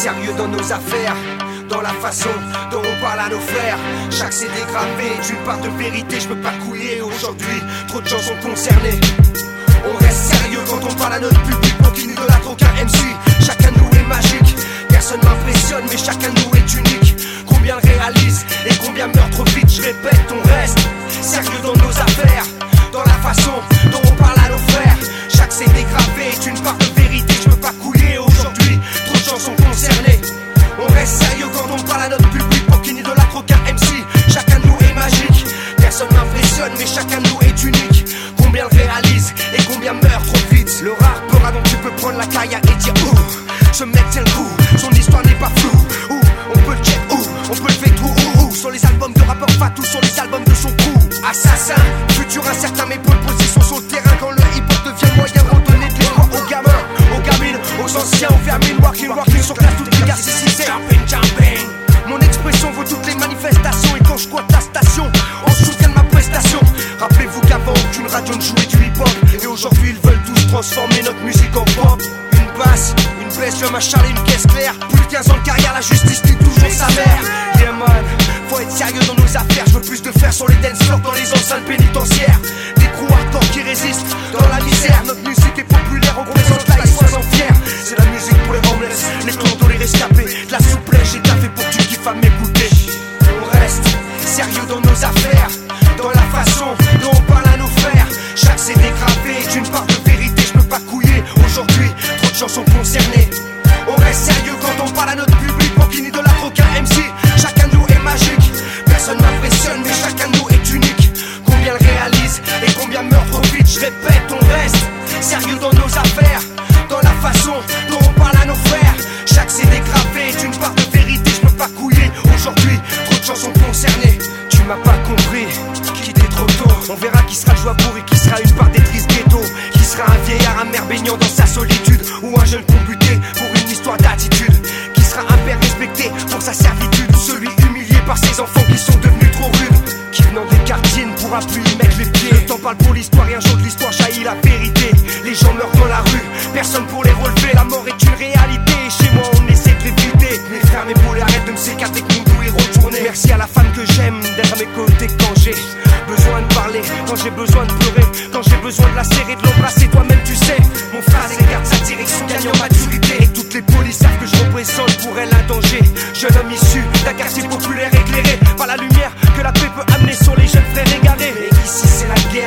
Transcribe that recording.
sérieux dans nos affaires, dans la façon dont on parle à nos frères. Chaque CD gravé est une part de vérité, je peux pas couiller aujourd'hui, trop de gens sont concernés. On reste sérieux quand on parle à notre public, pour qu'il n'idolâtre aucun MC. Chacun de nous est magique, personne m'impressionne, mais chacun de nous est unique. Combien le réalise et combien meurt trop vite, je répète, on reste sérieux dans nos affaires, dans la façon dont on parle à nos frères. Chaque CD gravé est une part de vérité, je peux pas couiller aujourd'hui, trop de gens sont concernés. On reste sérieux quand on parle à notre public, pour qu'il n'idolâtre aucun MC. Chacun de nous est magique, personne m'impressionne, mais chacun de nous est unique. Combien le réalise et combien meurt trop vite. Le rare peur dont tu peux prendre la carrière et dire ouh, ce mec tient le coup, son histoire n'est pas floue. Ouh, on peut le check, ouh, on peut le faire tout, ouh, sur les albums de rappeurs Fatou, sur les albums de son crew. Assassin, futur incertain, mais bonne position sur le terrain. Quand le hip-hop devient le moyen de redonner de l'espoir aux gamins, aux gamines, aux anciens, aux vermines. Walking sur classe, toutes les gars, c'est jumping. Mon expression vaut toutes les manifestations, et quand je squatte la station, on se souvient de ma prestation. Rappelez-vous qu'avant aucune radio ne jouait du hip-hop, et aujourd'hui ils veulent tous transformer notre musique en pop. Une basse, une baisse, je m'acharne une caisse claire. Plus de 15 ans de carrière, la justice dit toujours sa mère. Yeah man, faut être sérieux dans nos affaires. Je veux plus de fer sur les dance floors, dans les enceintes pénitentiaires. Des crews hardcore qui résistent dans la misère. Notre musique est populaire, on représente la sois-en fier. C'est la musique pour les homeless, les clodos, les rescapés. De la souplesse, j'ai taffé pour que tu kiffes à m'écouter. On reste sérieux dans nos affaires, dans la façon dont on parle à nos frères. Chaque CD gravé est une part de vérité, je peux pas couiller aujourd'hui, trop de gens sont concernés. On reste sérieux quand on parle à notre public, pour qu'il n'idolâtre aucun MC. Chacun de nous est magique, personne m'impressionne, mais chacun de nous est unique. Combien le réalise et combien meurt trop vite, je répète, on reste sérieux dans nos affaires, dans la façon dont on parle à nos frères. Chaque CD gravé est une part de vérité, je peux pas couiller aujourd'hui, trop de gens sont concernés. Tu m'as pas compris, quitter trop tôt. On verra qui sera le joueur et qui sera une part des tristes ghetto. Qui sera un vieillard amer baignant dans sa solitude, ou un jeune combuté pour une histoire d'attitude. Qui sera un père respecté pour sa servitude, ou celui humilié par ses enfants qui sont devenus trop rudes. Qui venant des quartiers ne pourra plus y mettre les pieds. Le temps parle pour l'histoire et un jour de l'histoire jaillit la vérité. Les gens meurent dans la rue, personne pour les relever. La mort est une réalité et chez moi on essaie de l'éviter. Mes frères, mes poules, arrête de me s'écarter que nous et retourner. Merci à la femme que j'aime d'être à mes côtés quand j'ai besoin de parler, quand j'ai besoin de pleurer, quand j'ai besoin de la serrer, de l'embrasser. Toi-même tu sais, mon frère garde sa direction, gagne en maturité. Et toutes les polices savent que je représente pour elle un danger. Jeune homme issu d'un quartier populaire éclairé par la lumière que la paix peut amener sur les jeunes frères.